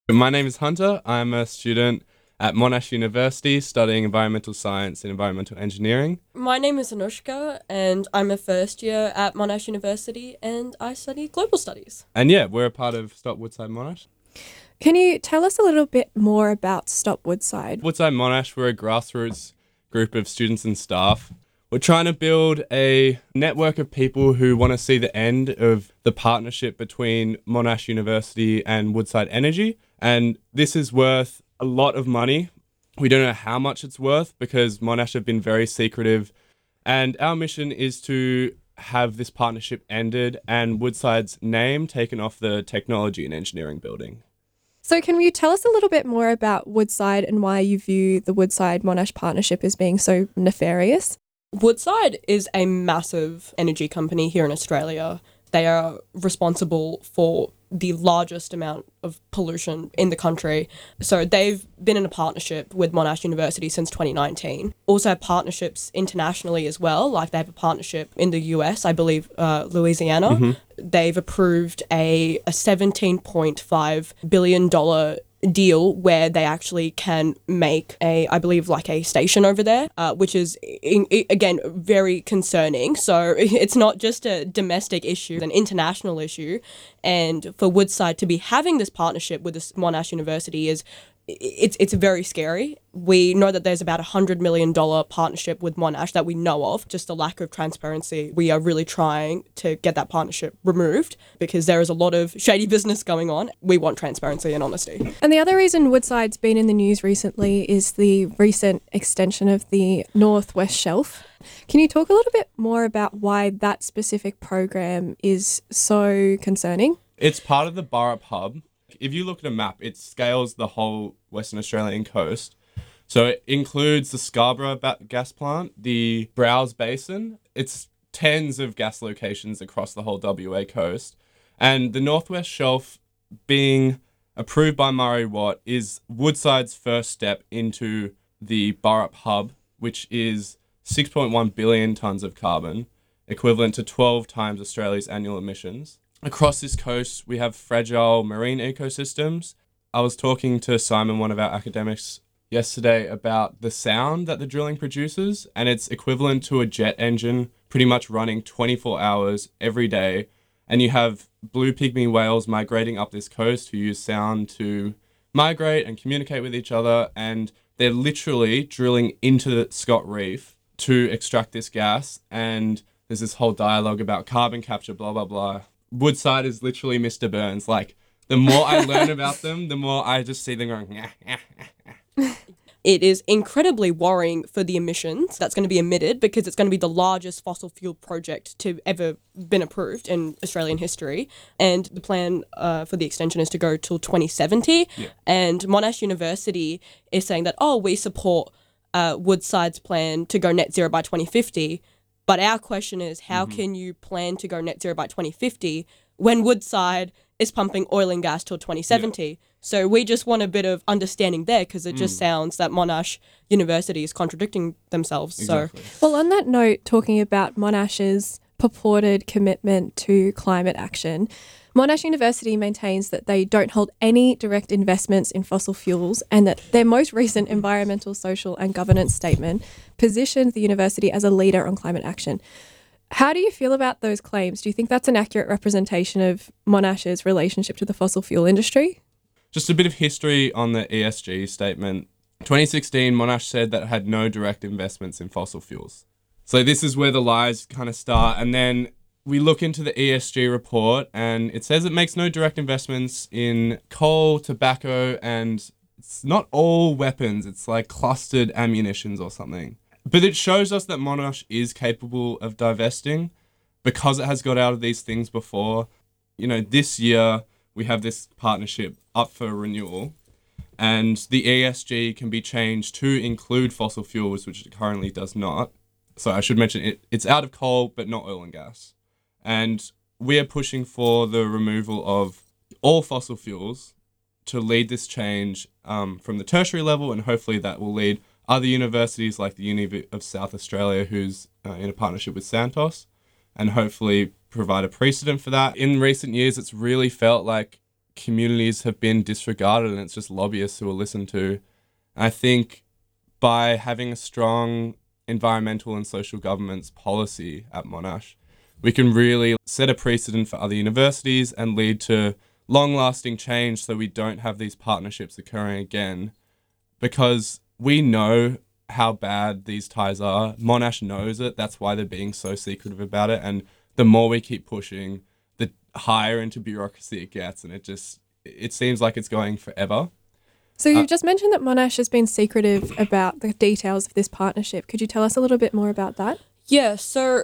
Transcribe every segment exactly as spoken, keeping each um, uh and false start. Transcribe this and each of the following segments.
My name is Hunter. I'm a student at Monash University studying environmental science and environmental engineering. My name is Anushka, and I'm a first year at Monash University, and I study global studies. And yeah, we're a part of Stop Woodside Monash. Can you tell us a little bit more about Stop Woodside? Woodside Monash, we're a grassroots group of students and staff. We're trying to build a network of people who want to see the end of the partnership between Monash University and Woodside Energy. And this is worth a lot of money. We don't know how much it's worth because Monash have been very secretive. And our mission is to have this partnership ended and Woodside's name taken off the technology and engineering building. So can you tell us a little bit more about Woodside and why you view the Woodside-Monash partnership as being so nefarious? Woodside is a massive energy company here in Australia. They are responsible for the largest amount of pollution in the country. So they've been in a partnership with Monash University since twenty nineteen. Also have partnerships internationally as well. Like they have a partnership in the U S, I believe, uh, Louisiana. Mm-hmm. They've approved a, a seventeen point five billion dollars deal where they actually can make a, I believe, like a station over there, uh, which is, in, in, again, very concerning. So it's not just a domestic issue, it's an international issue. And for Woodside to be having this partnership with this Monash University is it's it's very scary. We know that there's about a one hundred million dollars partnership with Monash that we know of. Just a lack of transparency. We are really trying to get that partnership removed because there is a lot of shady business going on. We want transparency and honesty. And the other reason Woodside's been in the news recently is the recent extension of the Northwest Shelf. Can you talk a little bit more about why that specific program is so concerning? It's part of the Burrup Hub. If you look at a map, it scales the whole Western Australian coast. So it includes the Scarborough ba- gas plant, the Browse Basin. It's tens of gas locations across the whole W A coast. And the Northwest Shelf being approved by Murray Watt is Woodside's first step into the Burrup Hub, which is six point one billion tonnes of carbon, equivalent to twelve times Australia's annual emissions. Across this coast, we have fragile marine ecosystems. I was talking to Simon, one of our academics, yesterday about the sound that the drilling produces, and it's equivalent to a jet engine pretty much running twenty-four hours every day. And you have blue pygmy whales migrating up this coast who use sound to migrate and communicate with each other, and they're literally drilling into the Scott Reef to extract this gas, and there's this whole dialogue about carbon capture, blah, blah, blah. Woodside is literally Mister Burns. Like, the more I learn about them, the more I just see them going, nah, nah, nah, nah. It is incredibly worrying for the emissions that's going to be emitted because it's going to be the largest fossil fuel project to ever been approved in Australian history. And the plan uh, for the extension is to go till twenty seventy. Yeah. And Monash University is saying that, oh, we support uh, Woodside's plan to go net zero by twenty fifty. But our question is, how mm-hmm. can you plan to go net zero by twenty fifty when Woodside is pumping oil and gas till twenty seventy? Yeah. So we just want a bit of understanding there because it mm. just sounds that Monash University is contradicting themselves. Exactly. So, well, on that note, talking about Monash's purported commitment to climate action, Monash University maintains that they don't hold any direct investments in fossil fuels and that their most recent environmental, social and governance statement positioned the university as a leader on climate action. How do you feel about those claims? Do you think that's an accurate representation of Monash's relationship to the fossil fuel industry? Just a bit of history on the E S G statement. twenty sixteen, Monash said that it had no direct investments in fossil fuels. So this is where the lies kind of start. And then we look into the E S G report and it says it makes no direct investments in coal, tobacco, and it's not all weapons. It's like clustered ammunitions or something. But it shows us that Monash is capable of divesting because it has got out of these things before. You know, this year we have this partnership up for renewal and the E S G can be changed to include fossil fuels, which it currently does not. So I should mention it, it's out of coal, but not oil and gas. And we are pushing for the removal of all fossil fuels to lead this change um, from the tertiary level, and hopefully that will lead other universities like the Uni of South Australia, who's uh, in a partnership with Santos, and hopefully provide a precedent for that. In recent years, it's really felt like communities have been disregarded and it's just lobbyists who are listened to. I think by having a strong environmental and social governance policy at Monash, we can really set a precedent for other universities and lead to long-lasting change so we don't have these partnerships occurring again, because we know how bad these ties are. Monash knows it. That's why they're being so secretive about it. And the more we keep pushing, the higher into bureaucracy it gets. And it just, it seems like it's going forever. So you've Uh, just mentioned that Monash has been secretive about the details of this partnership. Could you tell us a little bit more about that? Yeah, so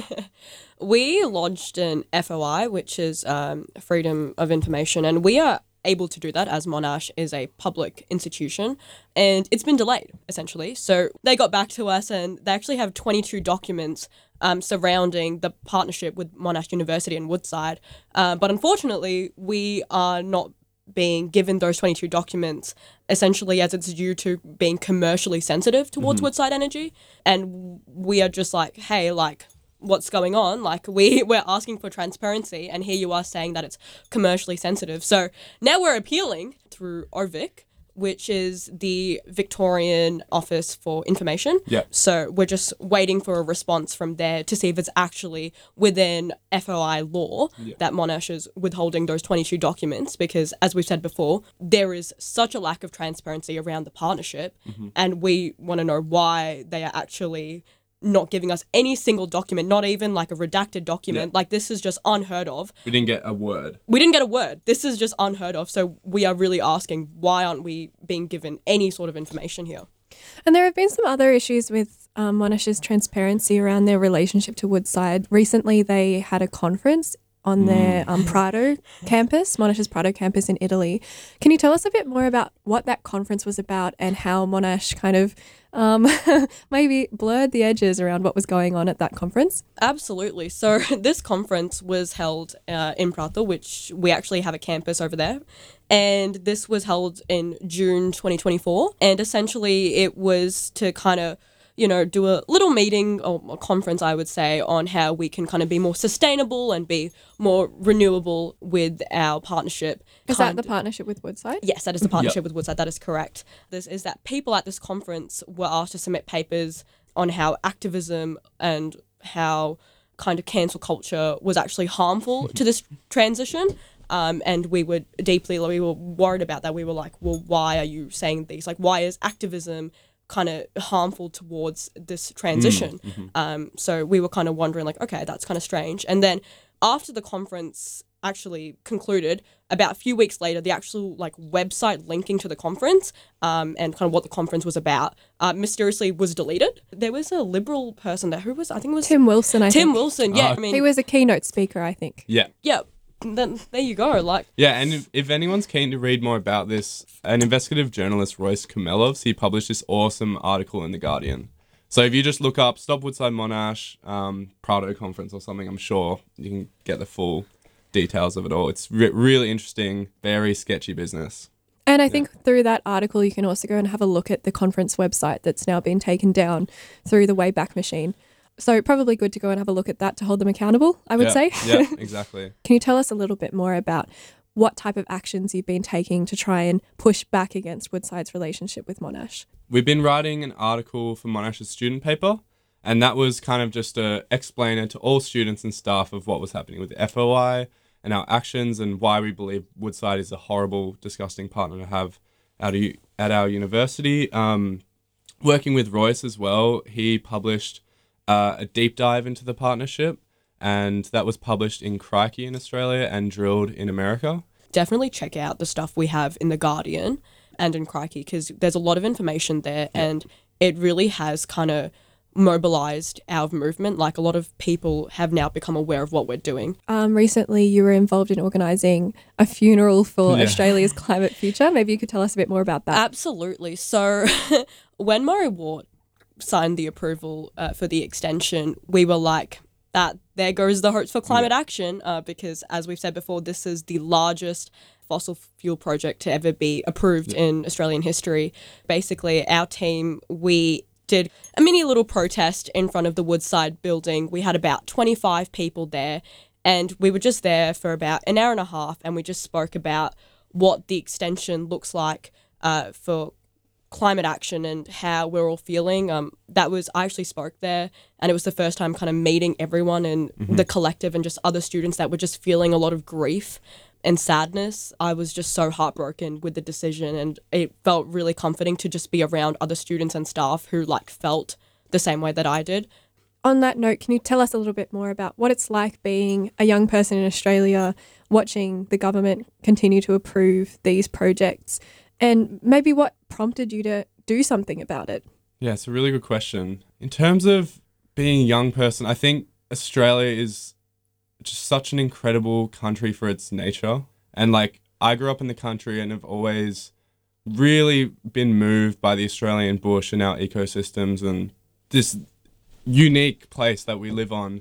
we lodged an F O I, which is um, Freedom of Information, and we are able to do that as Monash is a public institution, and it's been delayed, essentially. So they got back to us, and they actually have twenty-two documents um, surrounding the partnership with Monash University and Woodside. Uh, but unfortunately, we are not being given those twenty-two documents, essentially as it's due to being commercially sensitive towards Woodside Energy. And we are just like, hey, like, what's going on? Like, we, we're asking for transparency, and here you are saying that it's commercially sensitive. So now we're appealing through O V I C, which is the Victorian Office for Information. Yeah. So we're just waiting for a response from there to see if it's actually within F O I law Yeah. that Monash is withholding those twenty-two documents, because as we've said before, there is such a lack of transparency around the partnership, Mm-hmm. and we want to know why they are actually not giving us any single document, not even like a redacted document. Like, this is just unheard of. We didn't get a word. We didn't get a word. This is just unheard of. So we are really asking, why aren't we being given any sort of information here? And there have been some other issues with um, Monash's transparency around their relationship to Woodside. Recently, they had a conference on their um, Prado campus, Monash's Prado campus in Italy. Can you tell us a bit more about what that conference was about and how Monash kind of um, maybe blurred the edges around what was going on at that conference? Absolutely. So this conference was held uh, in Prato, which we actually have a campus over there. And this was held in June twenty twenty-four. And essentially it was to kind of, you know, do a little meeting or a conference, I would say, on how we can kind of be more sustainable and be more renewable with our partnership. Is that Kind- the partnership with Woodside? Yes, that is the partnership with Woodside. That is correct. This is that people at this conference were asked to submit papers on how activism and how kind of cancel culture was actually harmful to this transition. Um, and we were deeply, we were worried about that. We were like, well, why are you saying these? Like, why is activism kind of harmful towards this transition? Mm, mm-hmm. Um, so we were kind of wondering, like, okay, that's kind of strange. And then after the conference actually concluded, about a few weeks later, the actual like website linking to the conference um, and kind of what the conference was about uh, mysteriously was deleted. There was a Liberal person there who was, I think it was Tim Wilson, I Tim think. Wilson. Yeah, Ah. I mean, He was a keynote speaker, I think. Yeah. yeah. Then there you go. Like, Yeah, and if, if anyone's keen to read more about this, an investigative journalist, Royce Kamelovs, he published this awesome article in The Guardian. So if you just look up Stop Woodside Monash, um, Prado Conference or something, I'm sure you can get the full details of it all. It's re- really interesting, very sketchy business. And I think through that article, you can also go and have a look at the conference website that's now been taken down through the Wayback Machine. So probably good to go and have a look at that to hold them accountable, I would yeah, say. Yeah, exactly. Can you tell us a little bit more about what type of actions you've been taking to try and push back against Woodside's relationship with Monash? We've been writing an article for Monash's student paper, and that was kind of just a explainer to all students and staff of what was happening with the F O I and our actions and why we believe Woodside is a horrible, disgusting partner to have at, a, at our university. Um, working with Royce as well, he published uh, a deep dive into the partnership, and that was published in Crikey in Australia and Drilled in America. definitely check out the stuff we have in The Guardian and in Crikey, because there's a lot of information there, and it really has kind of mobilized our movement. Like, a lot of people have now become aware of what we're doing. Um, recently, you were involved in organising a funeral for Yeah. Australia's climate future. Maybe you could tell us a bit more about that. Absolutely. So when Murray Ward signed the approval uh, for the extension, we were like, that there goes the hopes for climate action, uh, because as we've said before, this is the largest fossil fuel project to ever be approved in Australian history. Basically, our team, we did a mini little protest in front of the Woodside building. We had about twenty-five people there, And we were just there for about an hour and a half, and we just spoke about what the extension looks like uh, for climate action and how we're all feeling. Um, that was, I actually spoke there, and it was the first time kind of meeting everyone and mm-hmm. the collective and just other students that were just feeling a lot of grief and sadness. I was just so heartbroken with the decision, and it felt really comforting to just be around other students and staff who like felt the same way that I did. On that note, can you tell us a little bit more about what it's like being a young person in Australia, watching the government continue to approve these projects, and maybe what prompted you to do something about it? Yeah, it's a really good question. In terms of being a young person, I think Australia is just such an incredible country for its nature. And like, I grew up in the country and have always really been moved by the Australian bush and our ecosystems and this unique place that we live on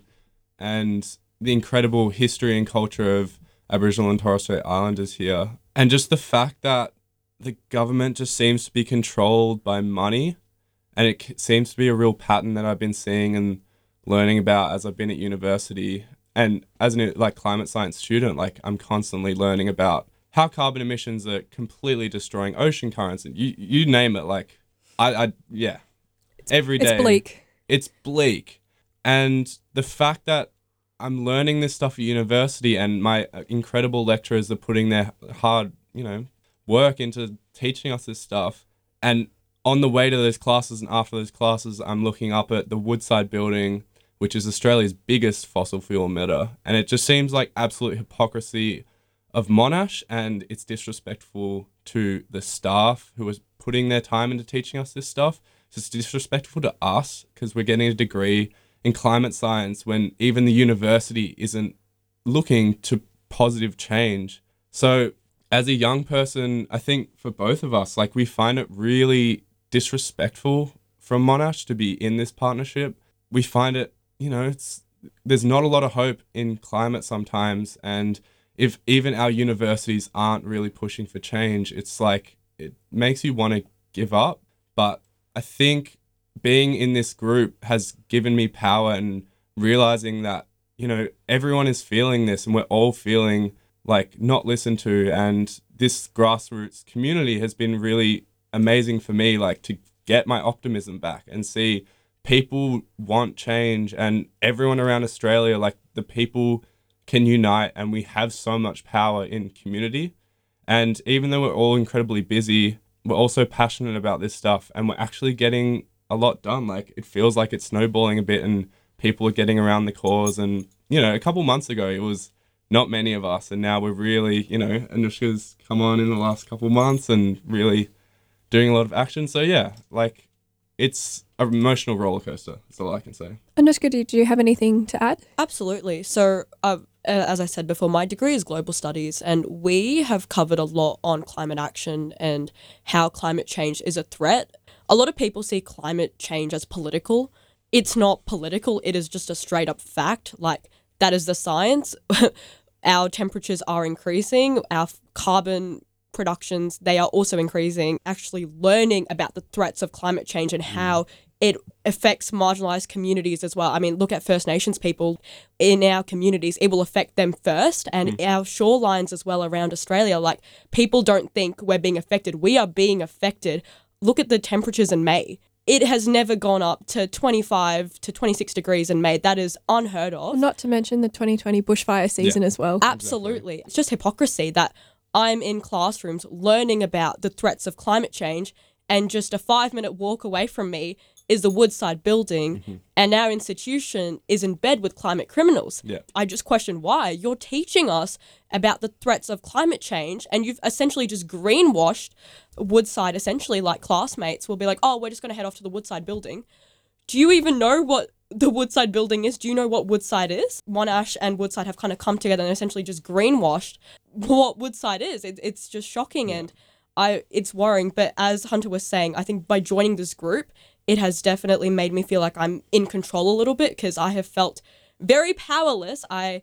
and the incredible history and culture of Aboriginal and Torres Strait Islanders here. And just the fact that the government just seems to be controlled by money, and it c- seems to be a real pattern that I've been seeing and learning about as I've been at university. And as an like climate science student, like I'm constantly learning about how carbon emissions are completely destroying ocean currents, and you you name it. Like I, I yeah, every day it's bleak. It's bleak, and the fact that I'm learning this stuff at university, and my incredible lecturers are putting their hard, you know, work into teaching us this stuff. And on the way to those classes and after those classes, I'm looking up at the Woodside building, which is Australia's biggest fossil fuel emitter. And it just seems like absolute hypocrisy of Monash, and it's disrespectful to the staff who is putting their time into teaching us this stuff. It's disrespectful to us because we're getting a degree in climate science when even the university isn't looking to positive change. So as a young person, I think for both of us, like we find it really disrespectful from Monash to be in this partnership. We find it, you know, it's there's not a lot of hope in climate sometimes. And if even our universities aren't really pushing for change, it's like it makes you want to give up. But I think being in this group has given me power and realizing that, you know, everyone is feeling this and we're all feeling like not listened to. And this grassroots community has been really amazing for me, like to get my optimism back and see people want change, and everyone around Australia, like the people can unite, and we have so much power in community. And even though we're all incredibly busy, we're also passionate about this stuff, and we're actually getting a lot done. Like it feels like it's snowballing a bit and people are getting around the cause. And, you know, a couple months ago, it was not many of us. And now we're really, you know, Anushka's come on in the last couple months and really doing a lot of action. So yeah, like it's an emotional roller coaster. That's all I can say. Anushka, did you have anything to add? Absolutely. So, uh, as I said before, my degree is global studies, and we have covered a lot on climate action and how climate change is a threat. A lot of people see climate change as political. It's not political. It is just a straight up fact. Like, that is the science. Our temperatures are increasing. Our carbon productions, they are also increasing. Actually learning about the threats of climate change and how it affects marginalised communities as well. I mean, look at First Nations people in our communities. It will affect them first, and mm. our shorelines as well around Australia. Like, people don't think we're being affected. We are being affected. Look at the temperatures in May. It has never gone up to twenty-five to twenty-six degrees in May. That is unheard of. Not to mention the twenty twenty bushfire season yeah. as well. Absolutely. Exactly. It's just hypocrisy that I'm in classrooms learning about the threats of climate change, and just a five minute walk away from me is the Woodside building, mm-hmm. and our institution is in bed with climate criminals. Yeah. I just question why. You're teaching us about the threats of climate change, and you've essentially just greenwashed Woodside, essentially, like classmates will be like, oh, we're just going to head off to the Woodside building. Do you even know what the Woodside building is? Do you know what Woodside is? Monash and Woodside have kind of come together and essentially just greenwashed what Woodside is. It, it's just shocking, yeah. and I it's worrying. But as Hunter was saying, I think by joining this group, it has definitely made me feel like I'm in control a little bit, because I have felt very powerless. I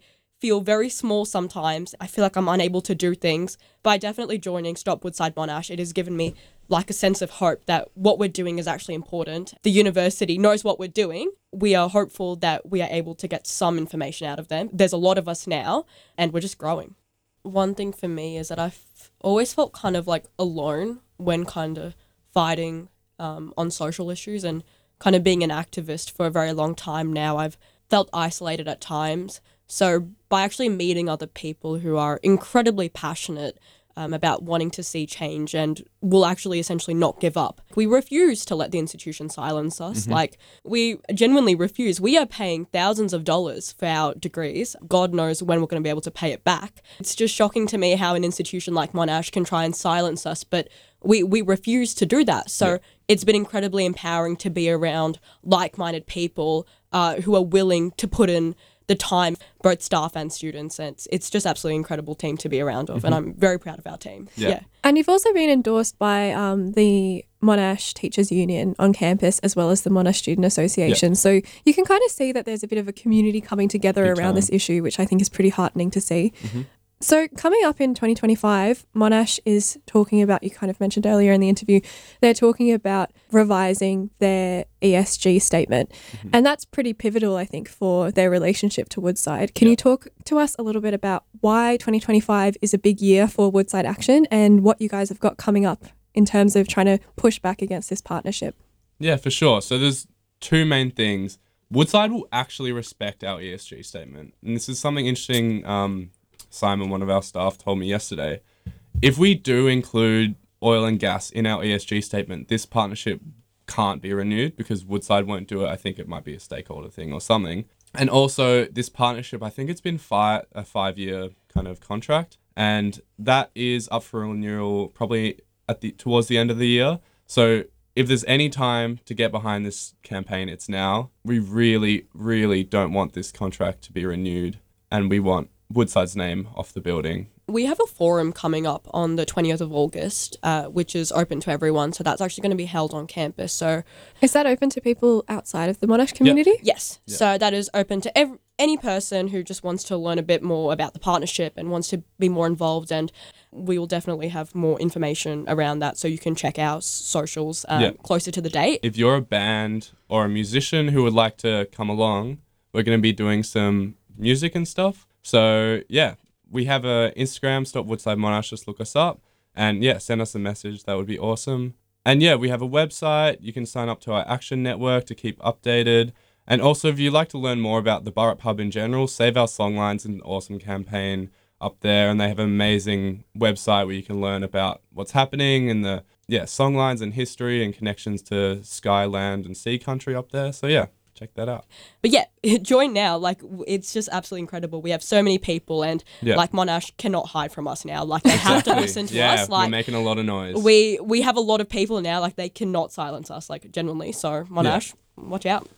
feel very small sometimes. I feel like I'm unable to do things. By definitely joining Stop Woodside Monash, it has given me like a sense of hope that what we're doing is actually important. The university knows what we're doing. We are hopeful that we are able to get some information out of them. There's a lot of us now, and we're just growing. One thing for me is that I've always felt kind of like alone when kind of fighting um, on social issues and kind of being an activist for a very long time now. I've felt isolated at times. So by actually meeting other people who are incredibly passionate Um, about wanting to see change and will actually essentially not give up. We refuse to let the institution silence us. Mm-hmm. Like, we genuinely refuse. We are paying thousands of dollars for our degrees. God knows when we're going to be able to pay it back. It's just shocking to me how an institution like Monash can try and silence us, but we, we refuse to do that. So yeah. It's been incredibly empowering to be around like-minded people uh, who are willing to put in the time, both staff and students, and it's, it's just absolutely incredible team to be around of, mm-hmm. and I'm very proud of our team. Yeah. yeah. And you've also been endorsed by um, the Monash Teachers Union on campus, as well as the Monash Student Association. Yeah. So you can kind of see that there's a bit of a community coming together Big around time. This issue, which I think is pretty heartening to see. Mm-hmm. So coming up in twenty twenty-five, Monash is talking about, you kind of mentioned earlier in the interview, they're talking about revising their E S G statement. Mm-hmm. And that's pretty pivotal, I think, for their relationship to Woodside. Can yep. you talk to us a little bit about why twenty twenty-five is a big year for Woodside Action and what you guys have got coming up in terms of trying to push back against this partnership? Yeah, for sure. So there's two main things. Woodside will actually respect our E S G statement. And this is something interesting um, Simon, one of our staff, told me yesterday. If we do include oil and gas in our E S G statement, this partnership can't be renewed because Woodside won't do it. I think it might be a stakeholder thing or something. And also this partnership, I think it's been five, a five-year kind of contract, and that is up for renewal probably at the towards the end of the year. So if there's any time to get behind this campaign, it's now. We really, really don't want this contract to be renewed, and we want Woodside's name off the building. We have a forum coming up on the twentieth of August, uh, which is open to everyone. So that's actually going to be held on campus. So is that open to people outside of the Monash community? Yep. Yes. Yep. So that is open to every, any person who just wants to learn a bit more about the partnership and wants to be more involved. And we will definitely have more information around that. So you can check our socials um, yep. closer to the date. If you're a band or a musician who would like to come along, we're going to be doing some music and stuff. So, yeah, we have a Instagram, Stop Woodside Monash, just look us up. And, yeah, send us a message. That would be awesome. And, yeah, we have a website. You can sign up to our Action Network to keep updated. And also, if you'd like to learn more about the Burrup Pub in general, Save Our Songlines is an awesome campaign up there. And they have an amazing website where you can learn about what's happening and the, yeah, songlines and history and connections to sky, land, and sea country up there. So, yeah. Check that out. But yeah, join now. Like, it's just absolutely incredible. We have so many people, and yeah. like Monash cannot hide from us now. Like, they have exactly. to listen to yeah, us. Like, we're making a lot of noise. We we have a lot of people now. Like, they cannot silence us. Like, genuinely. So Monash, yeah. watch out.